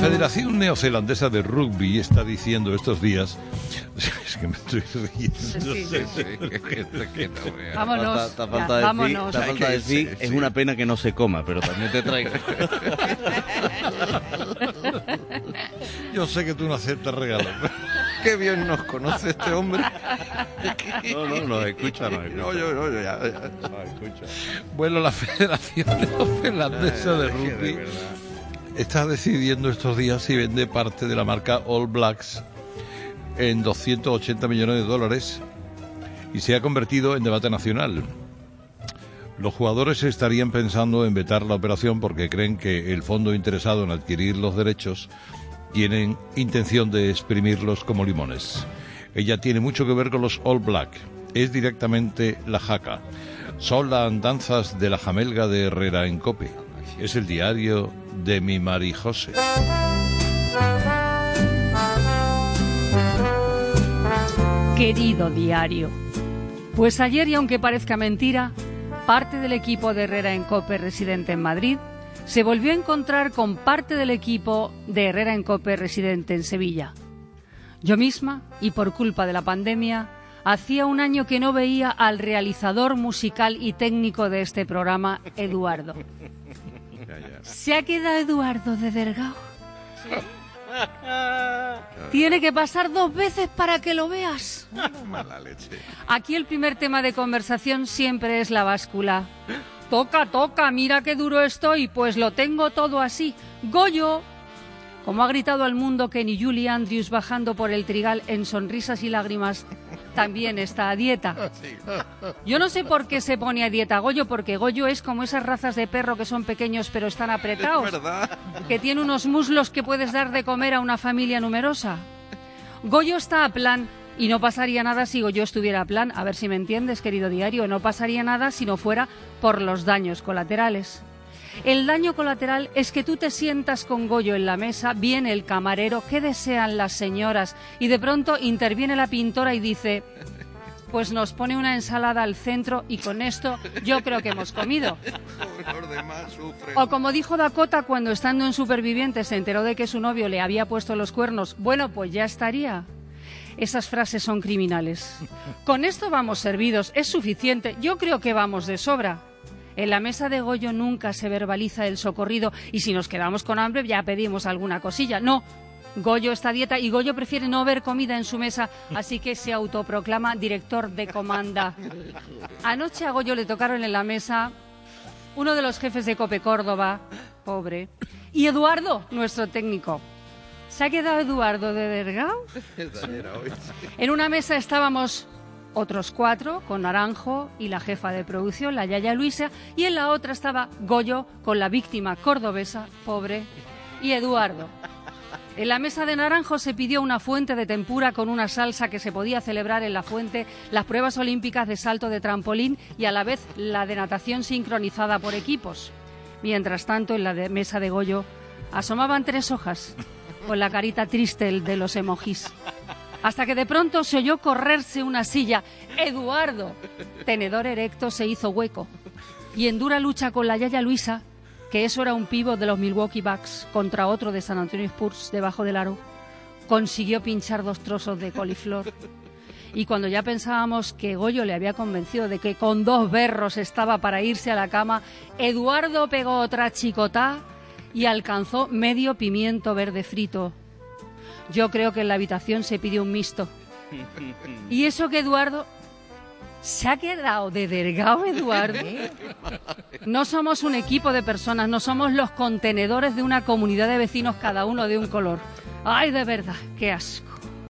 Federación Neozelandesa de Rugby está diciendo estos días... Es que me estoy riendo. Vámonos. Te falta decir, es una pena que no se coma, pero también te traigo. Yo sé que tú no aceptas regalos. Qué bien nos conoce este hombre. No, nos escucha. No, ya. Nos escucha. Bueno, la Federación Neozelandesa de Rugby está decidiendo estos días si vende parte de la marca All Blacks en 280 millones de dólares y se ha convertido en debate nacional. Los jugadores estarían pensando en vetar la operación porque creen que el fondo interesado en adquirir los derechos tienen intención de exprimirlos como limones. Ella tiene mucho que ver con los All Black. Es directamente la jaca. Son las andanzas de la jamelga de Herrera en COPE. Es el diario de mi Mari José. Querido diario, pues ayer, y aunque parezca mentira, parte del equipo de Herrera en COPE residente en Madrid se volvió a encontrar con parte del equipo de Herrera en COPE residente en Sevilla. Yo misma, y por culpa de la pandemia, hacía un año que no veía al realizador musical y técnico de este programa, Eduardo. ¿Se ha quedado Eduardo de Dergao? Tiene que pasar 2 veces para que lo veas. Mala leche. Aquí el primer tema de conversación siempre es la báscula. Toca, mira qué duro estoy, pues lo tengo todo así. Goyo. Como ha gritado al mundo que ni Julie Andrews bajando por el trigal en sonrisas y lágrimas también está a dieta. Yo no sé por qué se pone a dieta Goyo, porque Goyo es como esas razas de perro que son pequeños pero están apretados. Es verdad. Que tiene unos muslos que puedes dar de comer a una familia numerosa. Goyo está a plan y no pasaría nada si Goyo estuviera a plan. A ver si me entiendes, querido diario. No pasaría nada si no fuera por los daños colaterales. El daño colateral es que tú te sientas con Goyo en la mesa, viene el camarero, ¿qué desean las señoras? Y de pronto interviene la pintora y dice, pues nos pone una ensalada al centro y con esto yo creo que hemos comido. Los demás sufren. O como dijo Dakota cuando estando en Supervivientes se enteró de que su novio le había puesto los cuernos, bueno, pues ya estaría. Esas frases son criminales. Con esto vamos servidos, es suficiente, yo creo que vamos de sobra. En la mesa de Goyo nunca se verbaliza el socorrido y si nos quedamos con hambre ya pedimos alguna cosilla. No, Goyo está a dieta y Goyo prefiere no ver comida en su mesa, así que se autoproclama director de comanda. Anoche a Goyo le tocaron en la mesa uno de los jefes de COPE Córdoba, pobre, y Eduardo, nuestro técnico. ¿Se ha quedado Eduardo de Dergao? En una mesa estábamos otros 4 con Naranjo y la jefa de producción, la Yaya Luisa, y en la otra estaba Goyo con la víctima cordobesa, pobre, y Eduardo. En la mesa de Naranjo se pidió una fuente de tempura con una salsa que se podía celebrar en la fuente, las pruebas olímpicas de salto de trampolín y a la vez la de natación sincronizada por equipos. Mientras tanto, en la mesa de Goyo asomaban 3 hojas con la carita triste de los emojis. Hasta que de pronto se oyó correrse una silla. Eduardo, tenedor erecto, se hizo hueco. Y en dura lucha con la Yaya Luisa, que eso era un pívot de los Milwaukee Bucks contra otro de San Antonio Spurs debajo del aro, consiguió pinchar 2 trozos de coliflor. Y cuando ya pensábamos que Goyo le había convencido de que con 2 berros estaba para irse a la cama, Eduardo pegó otra chicotá y alcanzó medio pimiento verde frito. Yo creo que en la habitación se pidió un mixto. Y eso que Eduardo... ¿Se ha quedado de Dergao, Eduardo? No somos un equipo de personas, no somos los contenedores de una comunidad de vecinos, cada uno de un color. ¡Ay, de verdad! ¡Qué asco!